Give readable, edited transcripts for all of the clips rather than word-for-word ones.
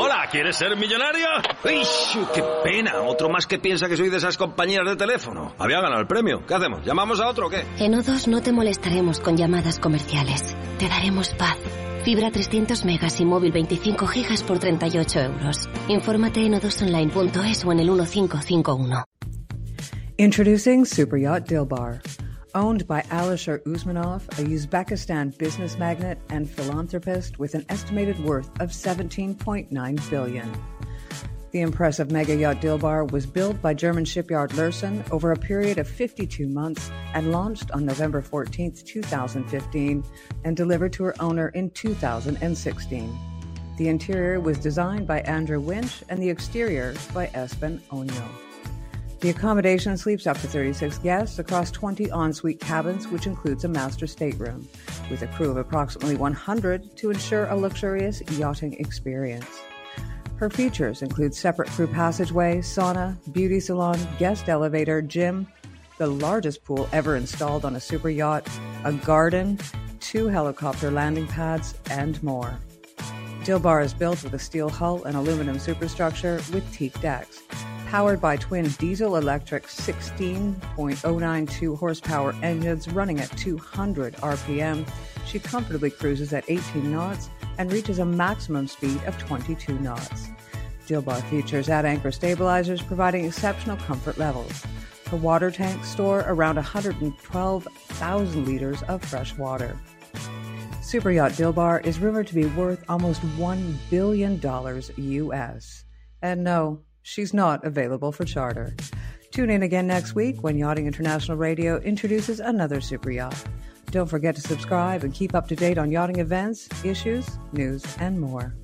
Hola, ¿quieres ser millonario? ¡Uy, qué pena! Otro más que piensa que soy de esas compañías de teléfono. Había ganado el premio. ¿Qué hacemos? ¿Llamamos a otro o qué? En O2 no te molestaremos con llamadas comerciales. Te daremos paz. Fibra 300 megas y móvil 25 gigas por 38 euros. Infórmate en o2online.es o en el 1551. Introducing Superyacht Dilbar. Owned by Alisher Usmanov, a Uzbekistan business magnate and philanthropist with an estimated worth of $17.9 billion. The impressive mega yacht Dilbar was built by German shipyard Lürssen over a period of 52 months and launched on November 14, 2015, and delivered to her owner in 2016. The interior was designed by Andrew Winch and the exterior by Espen Onyo. The accommodation sleeps up to 36 guests across 20 ensuite cabins, which includes a master stateroom, with a crew of approximately 100 to ensure a luxurious yachting experience. Her features include separate crew passageway, sauna, beauty salon, guest elevator, gym, the largest pool ever installed on a super yacht, a garden, 2 helicopter landing pads, and more. Dilbar is built with a steel hull and aluminum superstructure with teak decks. Powered by twin diesel-electric 16.092 horsepower engines running at 200 RPM, she comfortably cruises at 18 knots and reaches a maximum speed of 22 knots. Dilbar features at-anchor stabilizers providing exceptional comfort levels. Her water tanks store around 112,000 liters of fresh water. Superyacht Dilbar is rumored to be worth almost $1 billion US. And no, she's not available for charter. Tune in again next week when Yachting International Radio introduces another super yacht. Don't forget to subscribe and keep up to date on yachting events, issues, news, and more.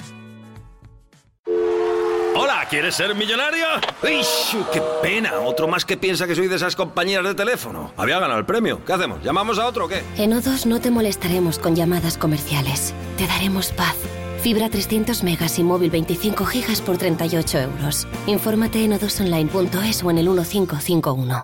Hola, ¿quieres ser millonario? ¡Uy, qué pena! Otro más que piensa que soy de esas compañías de teléfono. Había ganado el premio. ¿Qué hacemos? ¿Llamamos a otro o qué? En O2 no te molestaremos con llamadas comerciales. Te daremos paz. Fibra 300 megas y móvil 25 gigas por 38 euros. Infórmate en o2online.es o en el 1551.